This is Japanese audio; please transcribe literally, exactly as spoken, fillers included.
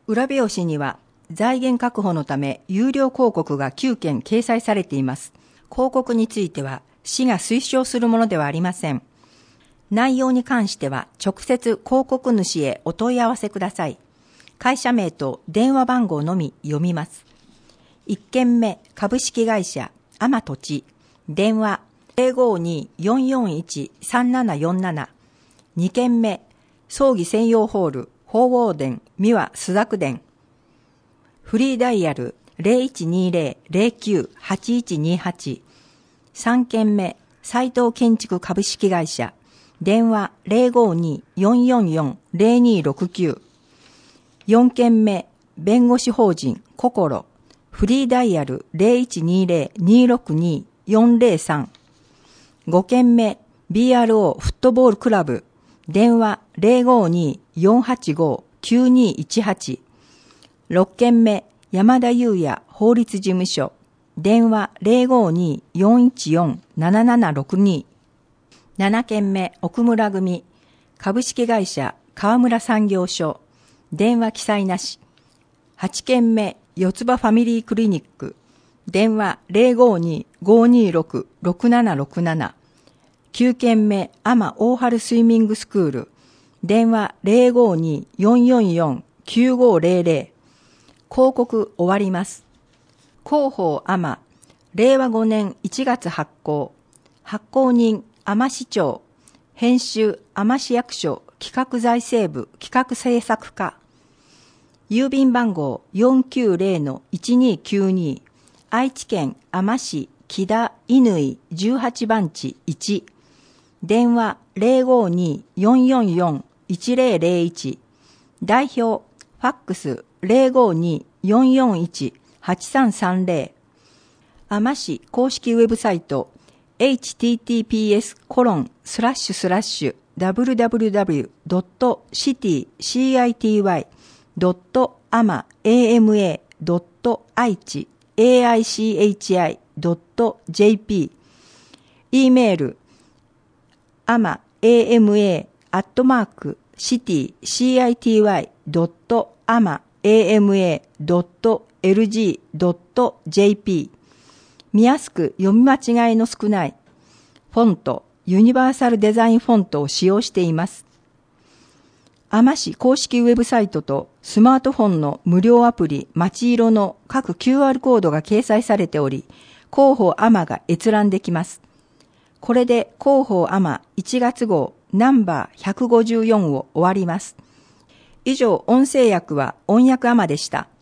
裏表紙には財源確保のため有料広告がきゅうけん掲載されています。広告については市が推奨するものではありません。内容に関しては直接広告主へお問い合わせください。会社名と電話番号のみ読みます。いっけんめ株式会社アマ土地、電話 ゼロごにーよんよんいちさんななよんなな。にけんめ葬儀専用ホール鳳凰殿三輪朱雀殿。フリーダイヤル ゼロいちにーゼロ ゼロきゅう はちいちにはち。さんけんめ斉藤建築株式会社、電話 ゼロごにーよんよんよん ゼロにーろくきゅう。よんけんめ弁護士法人ココロ、フリーダイヤル ゼロいちにーゼロ にーろくにー よんゼロさん。ごけんめ ビーアールオー フットボールクラブ、電話 ゼロごにーよんはちご きゅうにーいちはち。ろっけんめ山田裕也法律事務所、電話 ゼロごにーよんいちよん ななななろくに。ななけんめ奥村組株式会社川村産業所、電話記載なし。はちけんめ四つ葉ファミリークリニック、電話 ゼロごにーごにーろく ろくななろくなな。きゅうけんめアマ大春スイミングスクール、電話 ゼロごにーよんよんよん きゅうごゼロゼロ。広告終わります。広報アマ、れいわごねんいちがつ発行。発行人アマ市長、編集アマ市役所企画財政部企画政策課。郵便番号 よんきゅうゼロのいちにーきゅうに。愛知県あま市木田乾じゅうはちばんちいち。電話 ゼロごにーよんよんよん いちゼロゼロいち。代表ファックス ゼロごにーよんよんいち はちさんさんゼロ。あま市公式ウェブサイト エイチティーティーピーエスコロンスラッシュスラッシュダブリュダブリュダブリュドットシティシーアイティーワイドットアマエーエムエードットアイチエーアイシーエイチアイドットジェーピー。 E メールアマエーエムエーアットマークシティシーアイティーワイドットアマエーエムエードットエルジードットジェーピー。 見やすく読み間違いの少ないフォント、ユニバーサルデザインフォントを使用しています。あま市公式ウェブサイトとスマートフォンの無料アプリまちいろの各 キューアール コードが掲載されており、広報アマが閲覧できます。これで広報アマいちがつ号ナンバーひゃくごじゅうよんを終わります。以上、音声訳は音訳アマでした。